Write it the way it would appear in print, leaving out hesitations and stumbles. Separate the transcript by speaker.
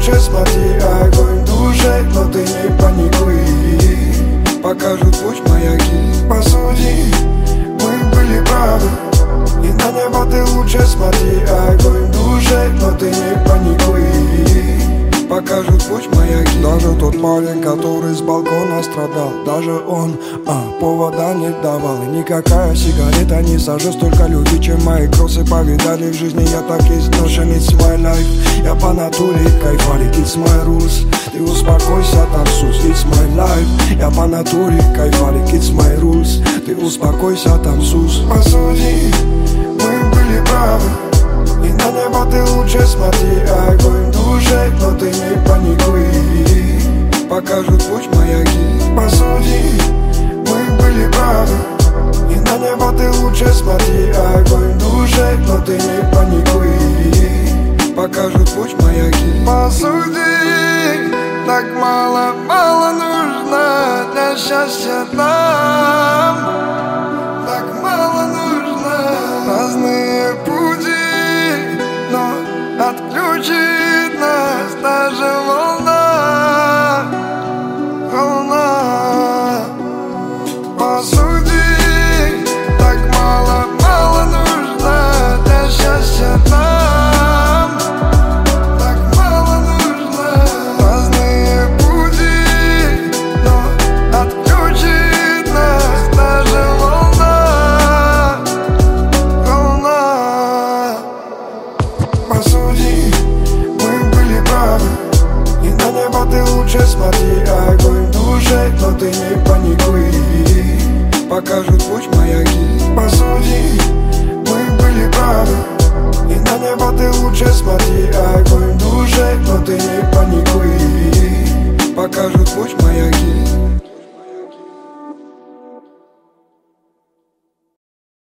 Speaker 1: лучше смотри, огонь в душе, но ты не паникуй. Покажут путь маяки, посуди, мы были правы. И на небо ты лучше смотри, огонь в душе, но ты не паникуй. Покажут путь маяки. Даже тот парень, который с балкона страдал, даже он повода не давал. И никакая сигарета не сожжет столько любви, чем мои кроссы повидали в жизни. Я так и знал, что it's my life. Я по натуре кайфарик, it's my rules. Ты успокойся, танцуй, it's my life. Я по натуре кайфарик, it's my rules. Ты успокойся, танцуй. Посуди, мы были правы. И на небо ты лучше смотри, огонь в душе, но ты не паникуй. Покажут путь маяки, посуди, мы были правы. И на небо ты лучше смотри, огонь в душе, но ты не паникуй. Покажут путь маяки. Посуди, так мало нужно для счастья нам. Так мало нужно, разные пути, но отключит нас даже волна. Посуди, так мало нужно для счастья нам. Так мало нужно, разные пути, но отключит нас даже волна. Посуди, мы были правы. И на небо ты лучше смотри, огонь в душе, но ты не паникуй. Покажут путь маяки, посуди, мы были правы. И на небо ты лучше смотри, огонь в душе, но ты не паникуй. Покажут путь маяки.